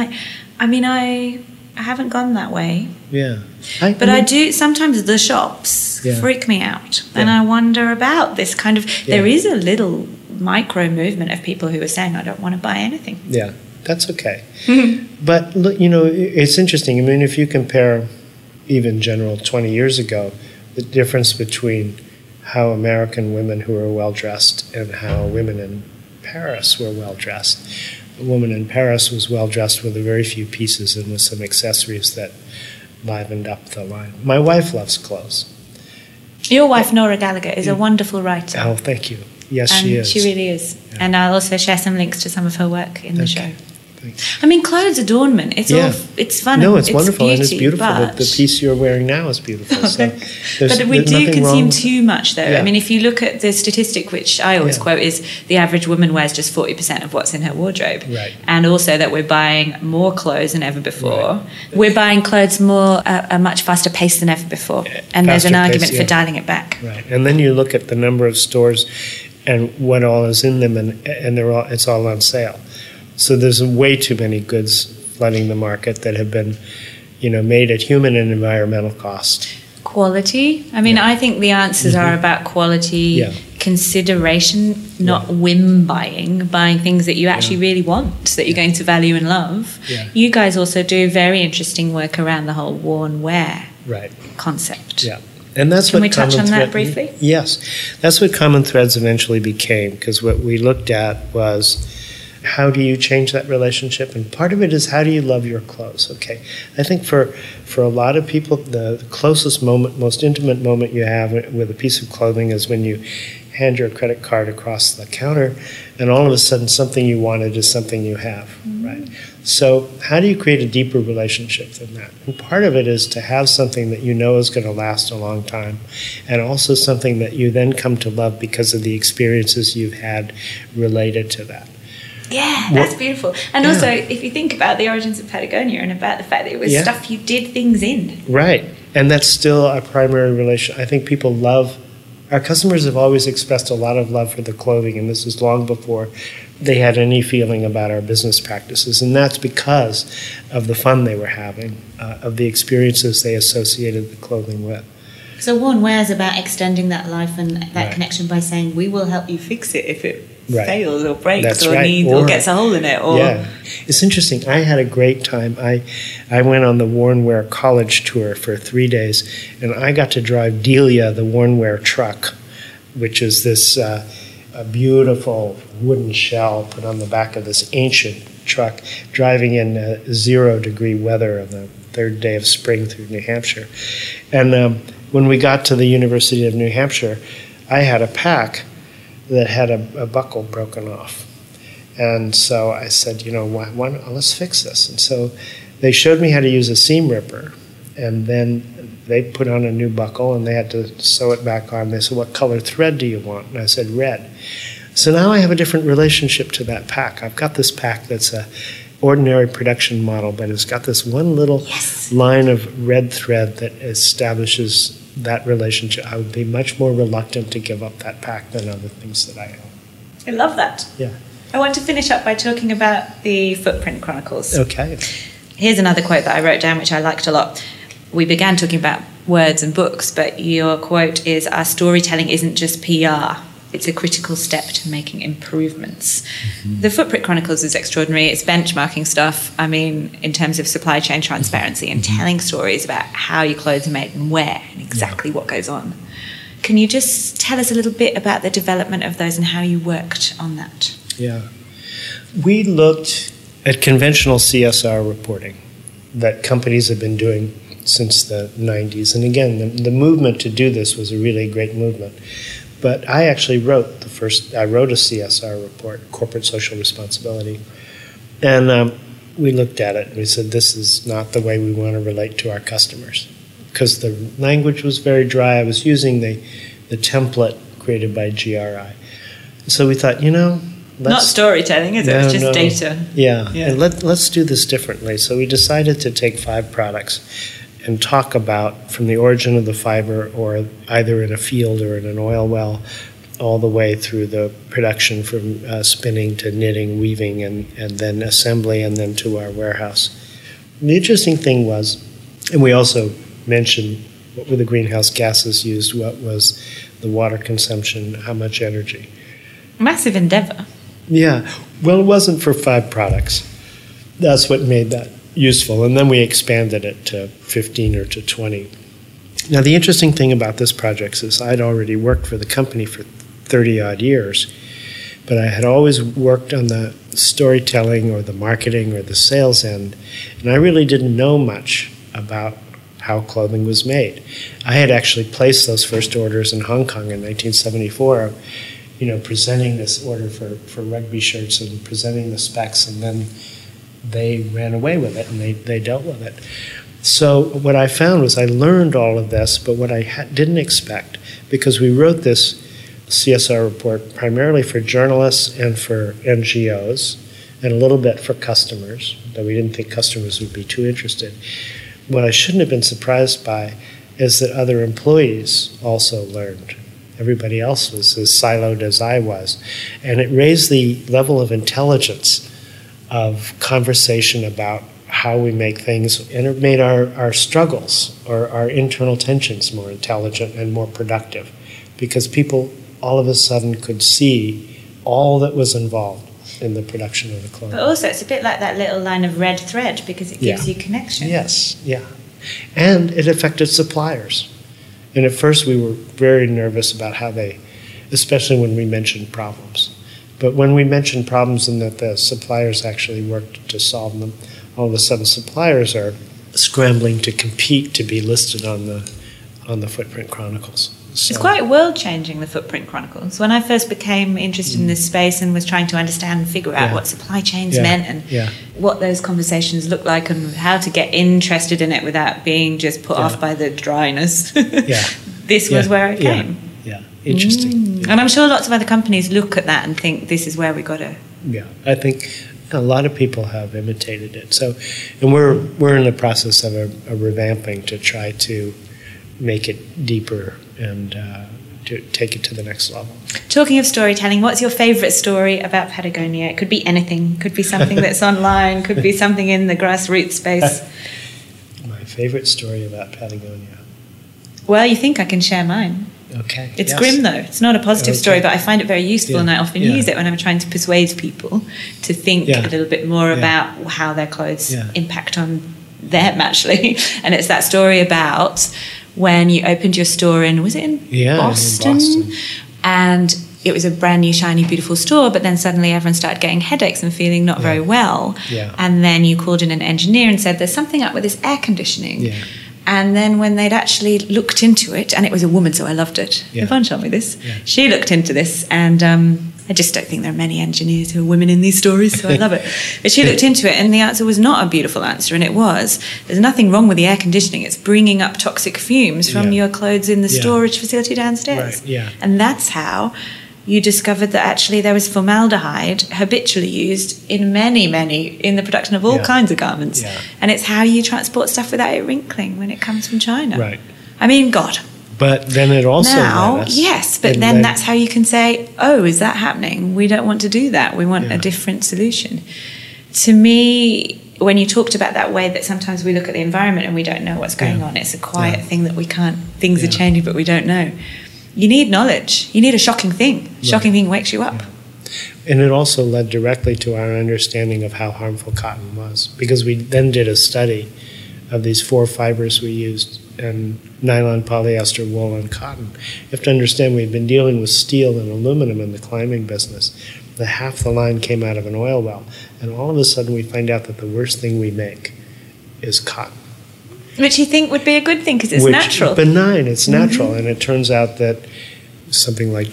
I haven't gone that way. I do. Sometimes the shops freak me out. And I wonder about this kind of, there is a little micro movement of people who are saying, I don't want to buy anything. Yeah, that's okay. But, look, it's interesting. I mean, if you compare even General 20 years ago, the difference between how American women who were well-dressed and how women in Paris were well-dressed. The woman in Paris was well-dressed with a very few pieces and with some accessories that livened up the line. My wife loves clothes. Your wife, Nora Gallagher, is a wonderful writer. Oh, thank you. Yes, she is. She really is. Yeah. And I'll also share some links to some of her work in the show. Thanks. I mean, clothes, adornment, it's fun. No, it's wonderful, beauty, and it's beautiful. The piece you're wearing now is beautiful. So but we do consume too much, though. I mean, if you look at the statistic, which I always quote, is the average woman wears just 40% of what's in her wardrobe. Right. And also that we're buying more clothes than ever before. Right. We're buying clothes more at a much faster pace than ever before. And there's an argument for dialing it back. Right. And then you look at the number of stores and what all is in them, and it's all on sale. So there's way too many goods flooding the market that have been, made at human and environmental cost. Quality. I mean, I think the answers are about quality, consideration, not whim buying things that you actually really want, that you're going to value and love. Yeah. You guys also do very interesting work around the whole worn wear concept. Yeah. And that's Can what we touch Common on that Thread- briefly? Yes. That's what Common Threads eventually became, because what we looked at was how do you change that relationship? And part of it is how do you love your clothes? Okay. I think for a lot of people, the closest moment, most intimate moment you have with a piece of clothing is when you hand your credit card across the counter and all of a sudden something you wanted is something you have, right? So how do you create a deeper relationship than that? And part of it is to have something that you know is going to last a long time, and also something that you then come to love because of the experiences you've had related to that. Yeah, that's beautiful. And also, if you think about the origins of Patagonia and about the fact that it was stuff you did things in. Right. And that's still our primary relation. I think people love, our customers have always expressed a lot of love for the clothing, and this is long before they had any feeling about our business practices. And that's because of the fun they were having, of the experiences they associated the clothing with. So worn wear is about extending that life and that connection by saying, we will help you fix it if it fails or breaks or gets a hole in it. Or It's interesting. I had a great time. I went on the Worn Wear college tour for 3 days, and I got to drive Delia, the Worn Wear truck, which is this a beautiful wooden shell put on the back of this ancient truck, driving in 0-degree weather on the third day of spring through New Hampshire. And when we got to the University of New Hampshire, I had a pack that had a buckle broken off. And so I said, why not, let's fix this. And so they showed me how to use a seam ripper, and then they put on a new buckle and they had to sew it back on. They said, what color thread do you want? And I said, red. So now I have a different relationship to that pack. I've got this pack that's a ordinary production model, but it's got this one little line of red thread that establishes that relationship. I would be much more reluctant to give up that pack than other things that I own. I love that. Yeah. I want to finish up by talking about the Footprint Chronicles. Okay. Here's another quote that I wrote down, which I liked a lot. We began talking about words and books, but your quote is, our storytelling isn't just PR. It's a critical step to making improvements. Mm-hmm. The Footprint Chronicles is extraordinary. It's benchmarking stuff, in terms of supply chain transparency and telling stories about how your clothes are made and where and exactly what goes on. Can you just tell us a little bit about the development of those and how you worked on that? Yeah. We looked at conventional CSR reporting that companies have been doing since the 90s. And again, the movement to do this was a really great movement. But I actually wrote a CSR report, Corporate Social Responsibility. And we looked at it and we said, this is not the way we want to relate to our customers. Because the language was very dry. I was using the template created by GRI. So we thought, not storytelling, is it? It's just data. Yeah. And let's do this differently. So we decided to take 5 products and talk about from the origin of the fiber, or either in a field or in an oil well, all the way through the production from spinning to knitting, weaving, and then assembly, and then to our warehouse. And the interesting thing was, and we also mentioned what were the greenhouse gases used, what was the water consumption, how much energy. Massive endeavor. Yeah. Well, it wasn't for 5 products. That's what made that useful. And then we expanded it to 15 or to 20. Now, the interesting thing about this project is I'd already worked for the company for 30-odd years, but I had always worked on the storytelling or the marketing or the sales end, and I really didn't know much about how clothing was made. I had actually placed those first orders in Hong Kong in 1974, presenting this order for rugby shirts and presenting the specs, and then they ran away with it and they dealt with it. So what I found was I learned all of this, but what I didn't expect, because we wrote this CSR report primarily for journalists and for NGOs, and a little bit for customers, though we didn't think customers would be too interested. What I shouldn't have been surprised by is that other employees also learned. Everybody else was as siloed as I was. And it raised the level of intelligence of conversation about how we make things, and it made our struggles or our internal tensions more intelligent and more productive, because people all of a sudden could see all that was involved in the production of the clothing. But also, it's a bit like that little line of red thread because it gives you connection. Yes, yeah. And it affected suppliers. And at first we were very nervous about how they, especially when we mentioned problems. But when we mentioned problems and that the suppliers actually worked to solve them, all of a sudden suppliers are scrambling to compete to be listed on the Footprint Chronicles. So, it's quite world-changing, the Footprint Chronicles. When I first became interested in this space and was trying to understand and figure out what supply chains meant and what those conversations looked like and how to get interested in it without being just put off by the dryness, this was where I came. Yeah, interesting. And I'm sure lots of other companies look at that and think this is where we got to... Yeah, I think a lot of people have imitated it. So, and we're in the process of a revamping to try to make it deeper and to take it to the next level. Talking of storytelling, what's your favourite story about Patagonia? It could be anything. Could be something that's online. Could be something in the grassroots space. My favourite story about Patagonia. Well, you think I can share mine? Okay. It's grim, though. It's not a positive story, but I find it very useful, and I often use it when I'm trying to persuade people to think a little bit more about how their clothes impact on them, actually. And it's that story about when you opened your store in, was it in Boston? And it was a brand new, shiny, beautiful store, but then suddenly everyone started getting headaches and feeling not very well. Yeah. And then you called in an engineer and said, there's something up with this air conditioning. Yeah. And then when they'd actually looked into it, and it was a woman, so I loved it. Yvonne told me this. Yeah. She looked into this, and I just don't think there are many engineers who are women in these stories, so I love it. But she looked into it, and the answer was not a beautiful answer, and it was, there's nothing wrong with the air conditioning. It's bringing up toxic fumes from your clothes in the storage facility downstairs. Right. Yeah. And that's how you discovered that actually there was formaldehyde habitually used in many, in the production of all kinds of garments. Yeah. And it's how you transport stuff without it wrinkling when it comes from China. Right. I mean, God. But then it also then that's how you can say, oh, is that happening? We don't want to do that. We want a different solution. To me, when you talked about that way that sometimes we look at the environment and we don't know what's going on, it's a quiet thing that we can't, things are changing but we don't know. You need knowledge. You need a shocking thing. Shocking thing wakes you up. Yeah. And it also led directly to our understanding of how harmful cotton was, because we then did a study of these 4 fibers we used, and nylon, polyester, wool, and cotton. You have to understand we've been dealing with steel and aluminum in the climbing business. Half the line came out of an oil well, and all of a sudden we find out that the worst thing we make is cotton. Which you think would be a good thing because it's natural. Benign, it's natural. And it turns out that something like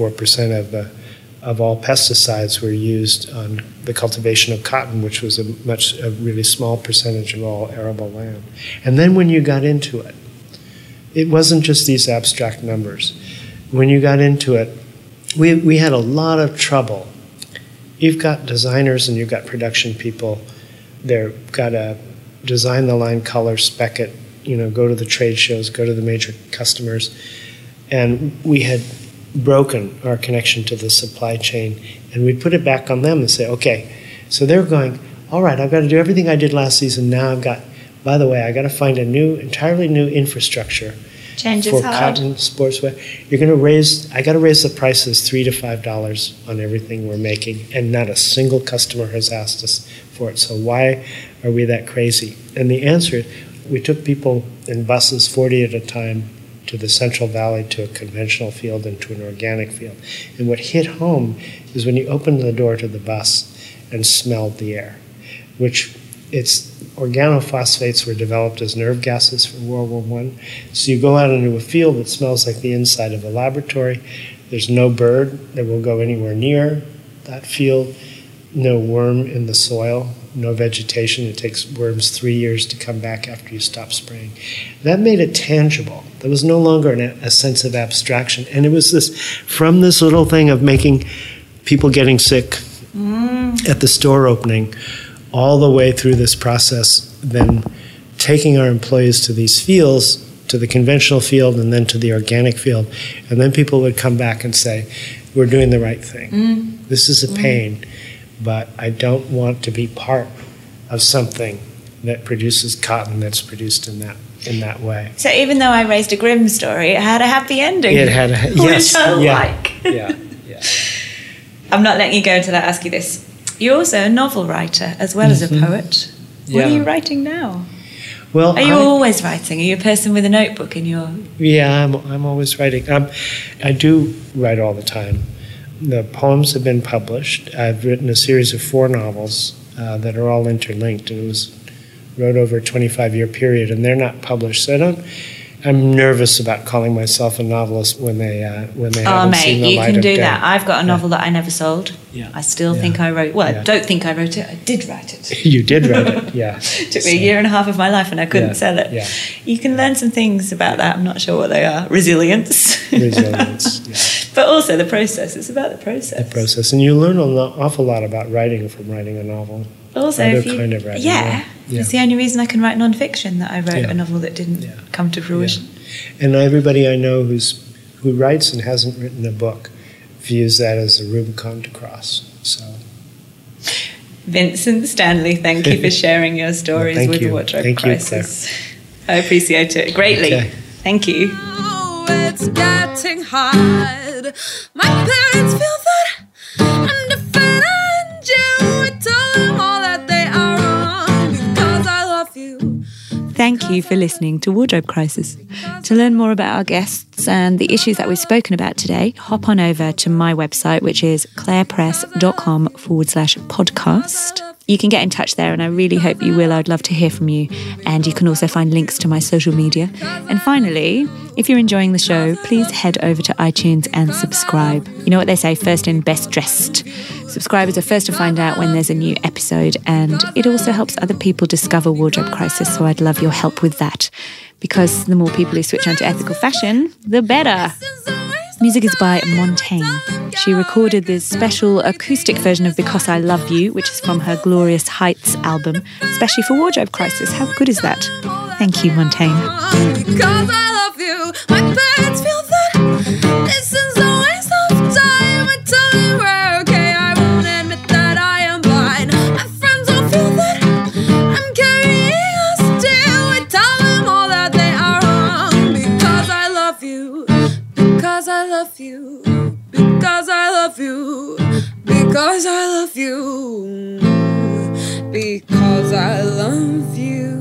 24% of all pesticides were used on the cultivation of cotton, which was a really small percentage of all arable land. And then when you got into it, it wasn't just these abstract numbers. When you got into it, we had a lot of trouble. You've got designers and you've got production people. They've got to design the line, color, spec it, go to the trade shows, go to the major customers. And we had broken our connection to the supply chain, and we'd put it back on them and say, okay, so they're going, all right, I've got to do everything I did last season. Now I've got, by the way, I got to find a entirely new infrastructure for cotton sportswear. I got to raise the prices $3 to $5 on everything we're making, and not a single customer has asked us for it. So why are we that crazy? And the answer is, we took people in buses, 40 at a time, to the Central Valley, to a conventional field, and to an organic field. And what hit home is when you opened the door to the bus and smelled the air, which organophosphates were developed as nerve gases for World War I. So you go out into a field that smells like the inside of a laboratory. There's no bird that will go anywhere near that field, no worm in the soil, no vegetation. It takes worms 3 years to come back after you stop spraying. That made it tangible. There was no longer a sense of abstraction. And it was from this little thing of making people getting sick at the store opening, all the way through this process, then taking our employees to these fields, to the conventional field and then to the organic field. And then people would come back and say, we're doing the right thing. This is a pain, but I don't want to be part of something that produces cotton that's produced in that way. So even though I raised a grim story, it had a happy ending. It had a which I like. Yeah. I'm not letting you go until I ask you this. You're also a novel writer as well as a poet. What are you writing now? Well, are you always writing? Are you a person with a notebook in your... Yeah, I'm always writing. I do write all the time. The poems have been published. I've written a series of 4 novels that are all interlinked. It wrote over a 25-year period, and they're not published. So I'm nervous about calling myself a novelist when they haven't seen the light of day. You can do that. I've got a novel that I never sold. Yeah. I still think I wrote. Well, I don't think I wrote it. I did write it. You did write it. Yeah. It took me a year and a half of my life, and I couldn't sell it. Yeah. You can learn some things about that. I'm not sure what they are. Resilience. Yeah. But also the process. It's about the process. The process, and you learn an awful lot about writing from writing a novel. Also, kind of writing. Yeah. It's the only reason I can write non-fiction, that I wrote a novel that didn't come to fruition. Yeah. And everybody I know who writes and hasn't written a book views that as a Rubicon to cross. So, Vincent Stanley, thank you for sharing your stories with the Wardrobe Crisis. I appreciate it greatly. Okay. Thank you. Oh, it's getting hard. My parents feel that I'm defending you. I tell them all that they are wrong because I love you. Thank you for listening to Wardrobe Crisis. To learn more about our guests and the issues that we've spoken about today, hop on over to my website, which is clairepress.com/podcast. You can get in touch there, and I really hope you will. I'd love to hear from you. And you can also find links to my social media. And finally, if you're enjoying the show, please head over to iTunes and subscribe. You know what they say, first in, best dressed. Subscribers are first to find out when there's a new episode, and it also helps other people discover Wardrobe Crisis, so I'd love your help with that. Because the more people who switch on to ethical fashion, the better. Music is by Montaigne. She recorded this special acoustic version of Because I Love You, which is from her Glorious Heights album, especially for Wardrobe Crisis. How good is that? Thank you, Montaigne. Because I love you, my parents feel that this is a waste of time. I tell them we're okay, I won't admit that I am blind. My friends all feel that I'm carrying a still. I tell them all that they are wrong. Because I love you, because I love you, because I love you, because I love you, because I love you.